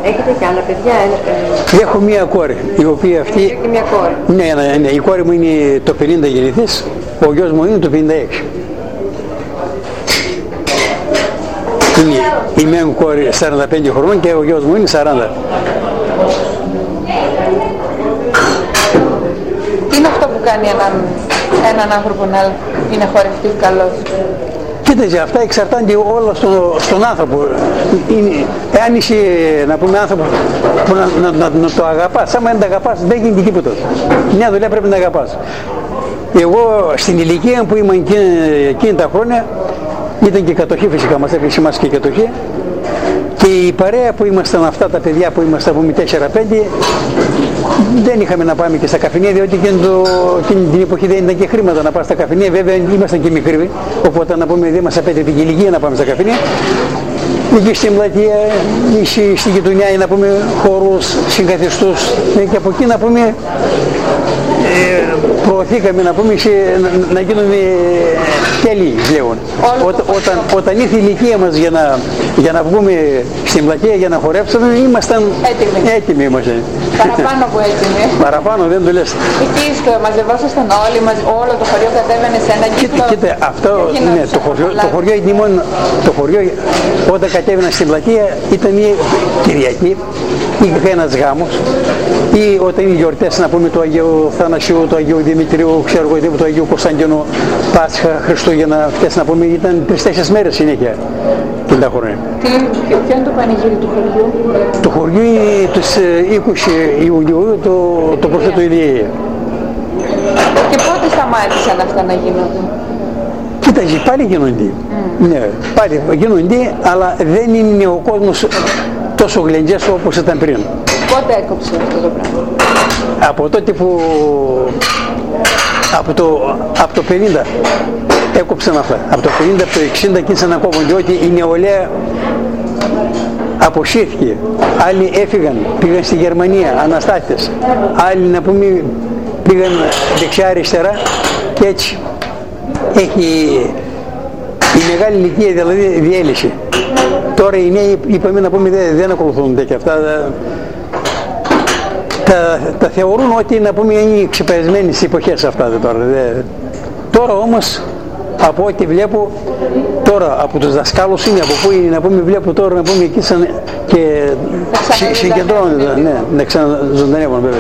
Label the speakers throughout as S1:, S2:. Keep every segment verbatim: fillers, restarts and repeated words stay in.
S1: Έχετε και άλλα παιδιά? Ε,
S2: Έχω μία κόρη, η οποία αυτή...
S1: Έχετε και μία κόρη.
S2: Ναι, ναι, ναι, η κόρη μου είναι το πενήντα γεννηθής, ο γιος μου είναι το πενήντα έξι. Είναι η μία κόρη σαράντα πέντε χρονών και ο γιος μου είναι σαράντα.
S1: Τι είναι αυτό που κάνει έναν, έναν άνθρωπο να είναι χορευτής καλός?
S2: Κοίταξε, αυτά εξαρτάται όλα στο, στον άνθρωπο. Είναι, εάν είσαι, να πούμε, άνθρωπο που να, να, να, να το αγαπάς, άμα δεν το αγαπάς δεν γίνεται τίποτα. Μια δουλειά πρέπει να αγαπάς. Εγώ στην ηλικία που ήμουν εκείνη, εκείνη τα χρόνια, ήταν και κατοχή φυσικά, μας έπαιξε εμάς και κατοχή, και η παρέα που ήμασταν, αυτά τα παιδιά που ήμασταν από τέσσερα πέντε, δεν είχαμε να πάμε και στα καφενεία, διότι εκείνη, το, εκείνη την εποχή δεν ήταν και χρήματα να πάμε στα καφενεία. Βέβαια ήμασταν και μικροί, οπότε να πούμε δεν μας απέτρεπε την ηλικία να πάμε στα καφενεία. Εκεί στην πλατεία, στη γειτονιά, να πούμε, χώρους συγκαθιστούς, και από εκεί να πούμε ε, προωθήκαμε να πούμε σε, να, να γίνουμε τέλειοι πλέον. Ό, όταν, όταν ήρθε η ηλικία μας για να, για να βγούμε στην πλατεία για να χορέψουμε, ήμασταν
S1: έτοιμοι.
S2: έτοιμοι είμαστε.
S1: Παραπάνω από έτοιμοι.
S2: Παραπάνω, δεν το λες.
S1: Εκεί στο μαζευόσασταν όλοι, μαζ, όλο το χωριό κατέβαινε σε ένα κύκλο.
S2: Κοίτα, αυτό, ναι, το χωριό, το χωριό είναι μόνο, το χωριό όταν κατέβαινα στην πλατεία ήταν η Κυριακή ή ένας γάμος, ή όταν είναι γιορτές, να πούμε, του Αγίου Θανασίου, του Αγίου Δημητρίου, ξέρω εγώ, του Αγίου Κωνσταντίνου, Πάσχα, Χριστούγεννα, αυτές, να πούμε, ήταν τρεις-τέσσερις μέρες συνέχεια την τα χρόνια.
S1: Τι, ποιο είναι το πανηγύρι του χωριού?
S2: Το χωριό είναι τους είκοσι Ιουλίου, το, το προσθέτω Ηλιαία.
S1: Και πότε σταμάτησαν αυτά να γίνονται?
S2: Κοίταξε, πάλι γίνονται. Mm. Ναι, πάλι γίνονται, αλλά δεν είναι ο κόσμος τόσο γλεντζές όπως ήταν πριν.
S1: Πότε έκοψε αυτό το πράγμα?
S2: Από τότε που... Από το, από το πενήντα έκοψαν αυτά. Από το πενήντα, από το εξήντα άρχισαν να κόβουν, διότι η νεολαία αποσύρθηκε. Άλλοι έφυγαν, πήγαν στη Γερμανία, αναστάτες. Άλλοι, να πούμε, πήγαν δεξιά-αριστερά, και έτσι έχει η μεγάλη ηλικία, δηλαδή, διέλυσε. Τώρα οι νέοι, είπαμε, να πούμε, δεν, δεν ακολουθούν τέτοια αυτά. Τα, τα θεωρούν ότι, να πούμε, είναι ξεπερασμένες εποχές αυτά τώρα. Δε. Τώρα όμως, από ό,τι βλέπω, τώρα από τους δασκάλους είναι, από πού είναι, να πούμε, βλέπω τώρα, να πούμε, εκεί σαν και συγκεντρώνονται, ναι, να ξαναζωντανεύουν βέβαια.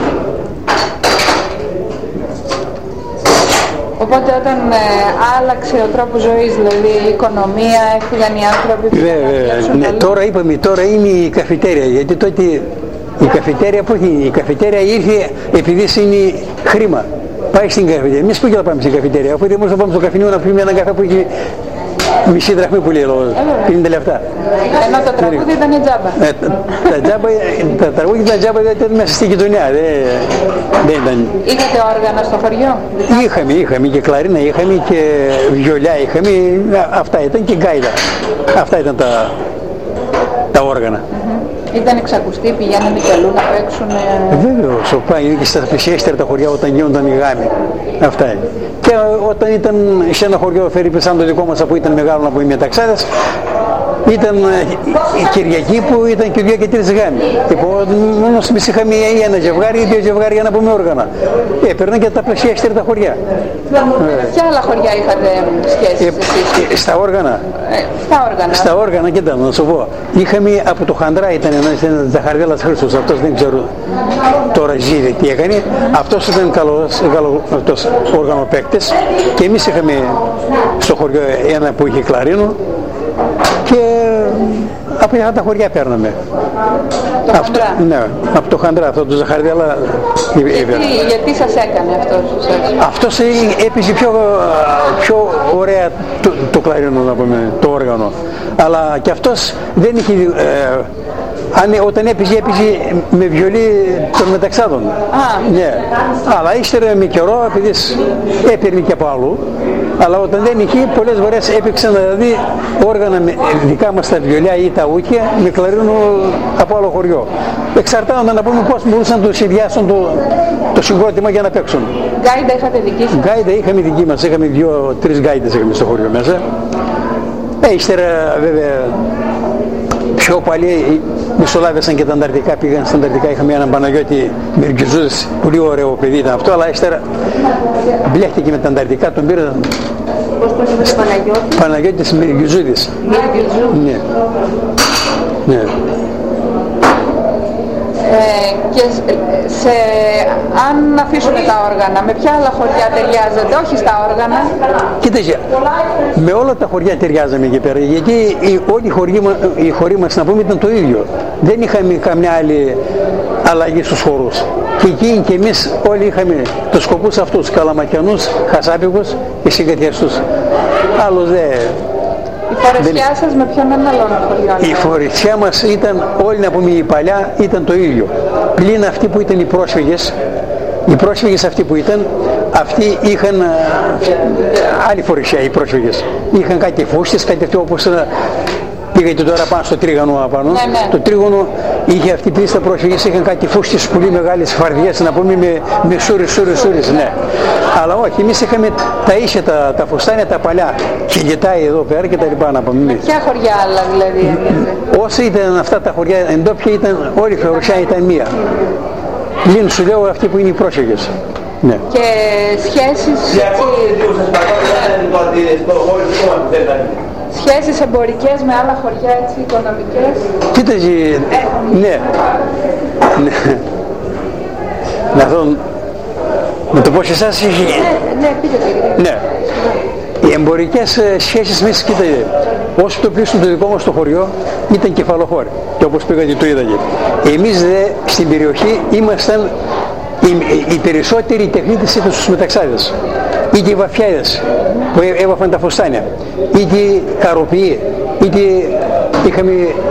S1: Οπότε όταν ε, άλλαξε ο τρόπος ζωής, δηλαδή η οικονομία, έφυγαν οι άνθρωποι που
S2: βέβαια, ναι, τώρα είπαμε, τώρα είναι η καφετέρια, γιατί τότε η καφετέρια, που έχει, η καφετέρια ήρθε επειδή είναι χρήμα. Πάει στην καφετέρια. Εμείς πού και θα πάμε στην καφετέρια, αφού δεν μπορούμε να πάμε στο καφενείο να πιούμε έναν καφέ που έχει μισή δραχμή που λέει, πενήντα λεπτά.
S1: Ενώ το τραγούδι ήταν τζάμπα.
S2: Ε, τα, τζάμπα, τα τραγούδια ήταν τζάμπα, ήταν μέσα στη γειτονιά. Δεν ήταν.
S1: Είχατε όργανα στο χωριό?
S2: Είχαμε, είχαμε και κλαρίνα, είχαμε και βιολιά, είχαμε, αυτά ήταν, και γκάιδα. Αυτά ήταν τα, τα όργανα.
S1: Mm-hmm. Ήταν εξακουστοί, πηγαίνανε και αλλού να παίξουν? Ε...
S2: Βέβαιο, σοπά, είναι και στα πλησιέστερα τα χωριά όταν γίνονταν οι γάμοι. Αυτά είναι. Και όταν ήταν σε ένα χωριό, φέρει σαν το δικό μας, που ήταν μεγάλο, να πούμε, οι μεταξάδες, ήταν η Κυριακή που ήταν και δύο και τρεις γάμοι. Μόνο εμείς είχαμε ένα ζευγάρι ή δύο ζευγάρια, να πούμε, όργανα. Έπαιρναν και τα πλησιέστερα τα χωριά.
S1: Ποια άλλα χωριά είχατε σχέσεις
S2: ε, εσείς? Στα όργανα.
S1: Ε, στα όργανα.
S2: Στα όργανα, κοίτα, να σου πω. Είχαμε από το Χαντρά, ήταν ένας Ζαχαρδέλας Χρήστος, αυτός δεν ξέρω τώρα ζει τι έκανε. Αυτός ήταν καλός, καλός οργανοπαίκτης, και εμείς είχαμε στο χωριό ένα που είχε κλαρίνο, και από αυτά τα χωριά παίρναμε.
S1: Το
S2: αυτό, ναι, από το Χαντρά, αυτό το Ζαχαρδέλα.
S1: Γιατί, γιατί σας έκανε αυτός?
S2: Αυτός έπαιζε πιο, πιο ωραία το, το κλαρίνο, να πούμε, το όργανο. Αλλά και αυτός δεν είχε... Ε, αν, όταν έπαιζε, έπαιζε με βιολί των μεταξάδων.
S1: Α.
S2: Ναι. Αλλά ύστερα με καιρό, επειδή έπαιρνε και από αλλού, αλλά όταν δεν είχε, πολλές φορές έπαιξαν, δηλαδή, όργανα με δικά μας τα βιολιά ή τα ούκια με κλαρίνο από άλλο χωριό. Εξαρτάονταν, να πούμε, πώς μπορούσαν να το συνδυάσουν το, το συγκρότημα για να παίξουν.
S1: Γκάιντα είχατε δική σας?
S2: Γκάιντα είχαμε δική μας, είχαμε δύο-τρεις γκάιντες είχαμε στο χωριό μέσα. Ε, ύστερα βέβαια πιο παλιοί μεσολάβησαν και τα ανταρτικά, πήγαν στα ανταρτικά. Είχαμε έναν Παναγιώτη Μυργκιζούδης, πολύ ωραίο παιδί ήταν αυτό, αλλά ύστερα μπλέχτηκε με τα ανταρτικά, τον πήραν.
S1: Πώς τον είπες Παναγιώτη?
S2: Παναγιώτης Μυργκιζούδης.
S1: Μυργκιζούδης.
S2: Ναι. Ναι.
S1: Ε, και σε, αν αφήσουμε τα όργανα, με ποια άλλα χωριά ταιριάζεται, όχι στα όργανα?
S2: Κοίταξε, με όλα τα χωριά ταιριάζαμε εκεί πέρα, γιατί οι, όλοι οι χωροί, οι χωροί μας, να πούμε, ήταν το ίδιο. Δεν είχαμε καμιά άλλη αλλαγή στους χορούς. Και εκεί και εμείς όλοι είχαμε τους σκοπούς αυτούς, καλαματιανούς, χασάπικους και συγκατιαστούς. Άλλος δεν...
S1: Η φορεσιά σας με ποιον άλλον χωριό?
S2: Η φορεσιά μας ήταν, όλοι να πούμε, η παλιά ήταν το ίδιο. Πλην αυτοί που ήταν οι πρόσφυγες, οι πρόσφυγες αυτοί που ήταν, αυτοί είχαν άλλη φορεσιά, οι πρόσφυγες. Είχαν κάτι φούστες, κάτι αυτό, όπως πήγατε τώρα πάνω στο τρίγωνο απάνω.
S1: Ναι, ναι.
S2: Το τρίγωνο είχε αυτή η στα πρόσφυγες, είχαν κάτι φούστες πολύ μεγάλες φαρδιές, να πούμε, με, με σούρες, σούρες, σούρες, ναι. Αλλά όχι, εμείς είχαμε τα ίσια, τα, τα φουστάνια, τα παλιά, χιλιτάι εδώ πέρα και τα λοιπά, να πούμε.
S1: Με ποια χωριά άλλα δηλαδή?
S2: Όσοι ήταν αυτά τα χωριά εντόπια, ήταν, όλη η φορεσιά ήταν μία. Λίν σου λέω αυτοί που είναι οι πρόσφυγες. Ναι.
S1: Και σχέσεις... Σχέσεις εμπορικές με άλλα χωριά, έτσι, οικονομικές?
S2: Κοίταζε, ναι. Ναι. Να δω, να το πω σε εσάς.
S1: Ναι, ναι, πείτε το.
S2: Ναι. Οι εμπορικές σχέσεις μέσα, κοίταζε, όσο το πλήσουν το δικό μας το χωριό, ήταν κεφαλοχώροι. Και όπως πήγατε το είδατε. Εμείς δε στην περιοχή ήμασταν οι, οι περισσότεροι τεχνίτες ήταν στους μεταξάδες. Είτε οι βαφιάδες που έβαφαν τα φουστάνια, είτε οι καροποιοί, είτε είχαμε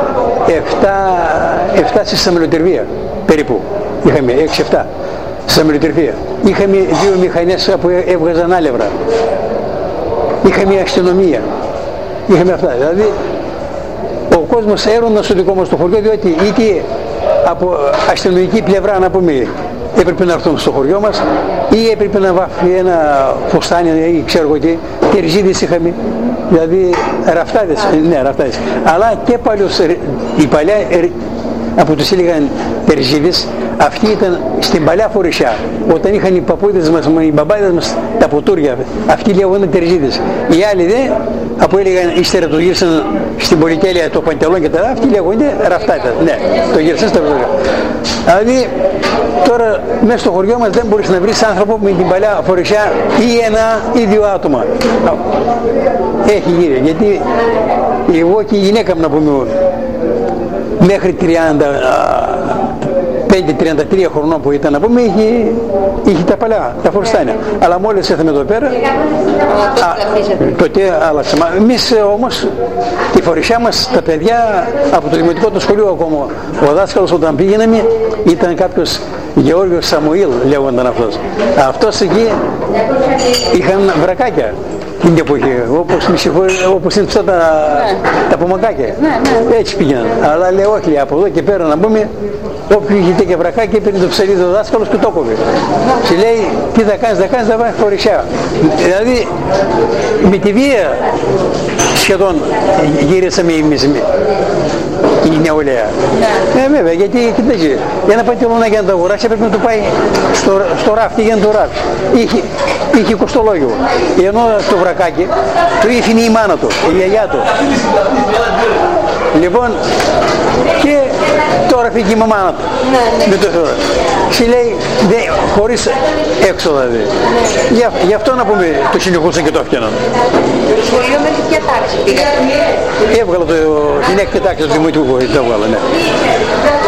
S2: εφτά στη αμυλοτυρβία περίπου. Είχαμε έξι εφτά στη αμυλοτυρβία. Είχαμε δύο μηχανές που έβγαζαν άλευρα. Είχαμε αστυνομία. Είχαμε αυτά. Δηλαδή ο κόσμος έρωνα στο δικό μας το χωριό, διότι είτε από αστυνομική πλευρά, να πούμε, έπρεπε να έρθουν στο χωριό μας ή έπρεπε να βάφει ένα φουστάνι ή ξέρω εγώ τι, τερζίδες είχαμε, δηλαδή ραφτάδες, ναι, ραφτάδες. Αλλά και παλιώς, η παλιά, από τους έλεγαν τερζίδες, αυτοί ήταν στην παλιά φορεσιά, όταν είχαν οι παππούδες μας, οι μπαμπάδες μας τα ποτούρια, αυτοί λέγονταν τερζίδες. Οι άλλοι δε, από έλεγαν, ύστερα το γύρισαν στην πολυτέλεια το παντελόν και τα άλλα, αυτοί λέγονται ραφτάδες, ναι, το γύρισαν στα ποτούρια. Δηλαδή, τώρα μέσα στο χωριό μας δεν μπορείς να βρεις άνθρωπο με την παλιά φορεσιά ή ένα ή δύο άτομα. Έχει γύρει, γιατί εγώ και η γυναίκα μου, να πούμε, μέχρι τριάντα πέντε τριάντα τρία χρονών που ήταν, να πούμε, είχε, είχε τα παλιά, τα φορστάνια. Αλλά μόλις ήρθαμε εδώ πέρα, α, τότε άλλαξε. Εμείς όμως, τη φορεσιά μας, τα παιδιά από το δημοτικό του σχολείο ακόμα, ο δάσκαλος όταν πήγαιναμε ήταν κάποιος Γεώργιος Σαμουήλ, λέγονταν αυτός. Αυτός εκεί είχαν βρακάκια την εποχή, όπως, όπως είναι αυτά τα, ναι. τα πομακάκια. Ναι, ναι. Έτσι πήγαιναν. Αλλά λέει όχι, από εδώ και πέρα, να πούμε, όποιο είχε τέτοια βρακάκια πήρε το ψαλίδι ο δάσκαλος και το κόβε. Και λέει, τι θα κάνεις, θα κάνεις, θα βάλεις φορεσιά. Δηλαδή, με τη βία σχεδόν γύρισαμε εμείς η νεολαία. Ναι. Ε, βέβαια, γιατί κοιτάξτε, ένα παντελονάκι για να το αγοράσει έπρεπε να το πάει στο, στο ράφι για να το ράφει. Είχε, είχε κοστολόγιο. Ενώ το βρακάκι του είχε η μάνα του, η γιαγιά του. Λοιπόν, και τώρα φύγει η μαμά του. Ναι, ναι. Με το θεωρώ. Και λέει, δε, χωρίς έξοδα δε. Ναι. Για, γι' αυτό να πούμε το κυνηγούσαν και το έφτιαναν.
S1: Το σχολείο μέχρι ποια τάξη πήγα?
S2: Έβγαλα το γυναίκη τάξη του δημοτικού, το έβγαλα, ναι.